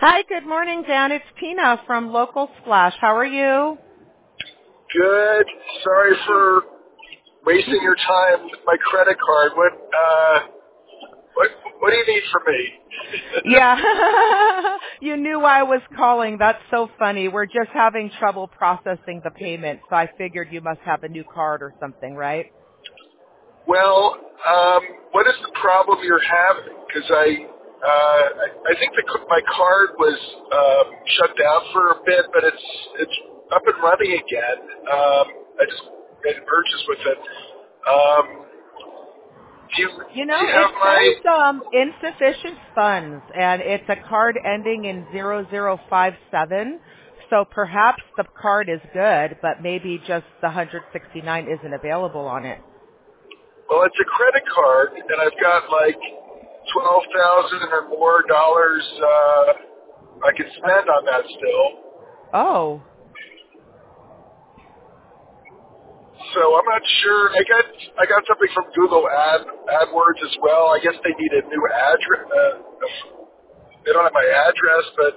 Hi, good morning, Dan. It's Tina from Local Splash. How are you? Good. Sorry for wasting your time with my credit card. What do you need from me? Yeah, you knew I was calling. That's so funny. We're just having trouble processing the payment, so I figured you must have a new card or something, right? Well, what is the problem you're having? Because I think my card was shut down for a bit, but it's up and running again. I just made a purchase with it. Do you It have my? says insufficient funds, and it's a card ending in 0057. So perhaps the card is good, but maybe just the 169 isn't available on it. Well, it's a credit card, and I've got like $12,000 or more dollars I can spend on that still. Oh. So I'm not sure. I got something from Google AdWords as well. I guess they need a new address. They don't have my address, but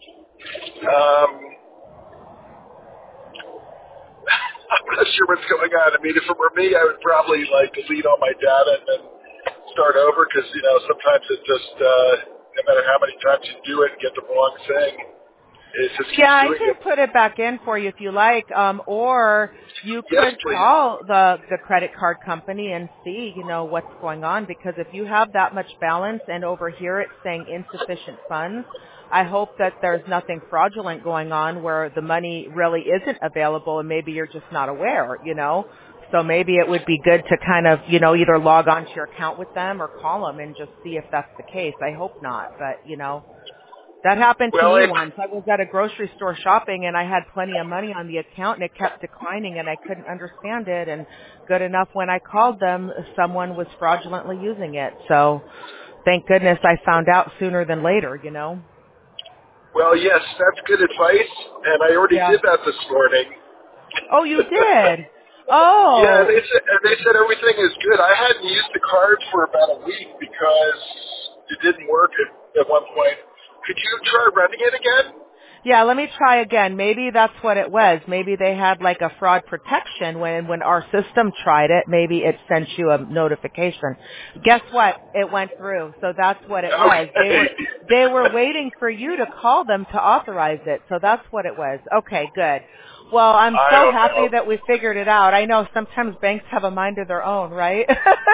I'm not sure what's going on. I mean, if it were me, I would probably like delete all my data and then start over because sometimes it just no matter how many times you do it and get the wrong thing, it just Yeah, keeps I doing can it. put it back in for you if you like, or you Yes, could please. call the credit card company and see, what's going on. Because if you have that much balance and over here it's saying insufficient funds, I hope that there's nothing fraudulent going on where the money really isn't available and maybe you're just not aware. So maybe it would be good to kind of, either log on to your account with them or call them and just see if that's the case. I hope not, but. That happened to Well, me once. I was at a grocery store shopping and I had plenty of money on the account and it kept declining and I couldn't understand it. And good enough when I called them, someone was fraudulently using it. So thank goodness I found out sooner than later. yes, that's good advice, and I already Yeah. did that this morning. Oh, you did? Yeah, Oh, they said everything is good. I hadn't used the card for about a week because it didn't work at one point. Could you try running it again? yeah, let me try again. Maybe that's what it was. Maybe they had like a fraud protection when our system tried it. Maybe it sent you a notification. Guess what? It went through. So that's what it was. Okay. They were waiting for you to call them to authorize it. So that's what it was. Okay, good. Well, I'm I so don't happy know. that we figured it out. I know sometimes banks have a mind of their own, right?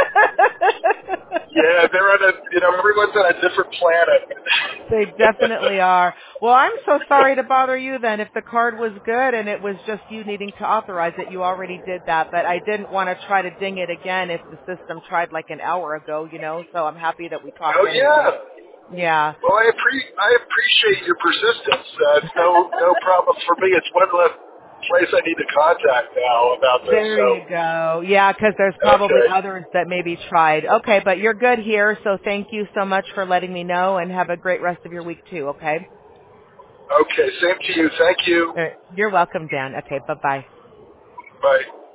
Yeah, they're on everyone's on a different planet. They definitely are. Well, I'm so sorry to bother you then. If the card was good and it was just you needing to authorize it, you already did that. But I didn't want to try to ding it again if the system tried like an hour ago. So I'm happy that we talked Oh yeah. anyway. Yeah. Well, I appreciate your persistence. It's no problem for me. It's one less place I need to contact now about this. There So you go. Yeah, because there's probably okay. others that maybe tried. Okay, but you're good here, so thank you so much for letting me know and have a great rest of your week too, okay? Okay, same to you. Thank you. You're welcome, Dan. Okay, bye-bye. Bye.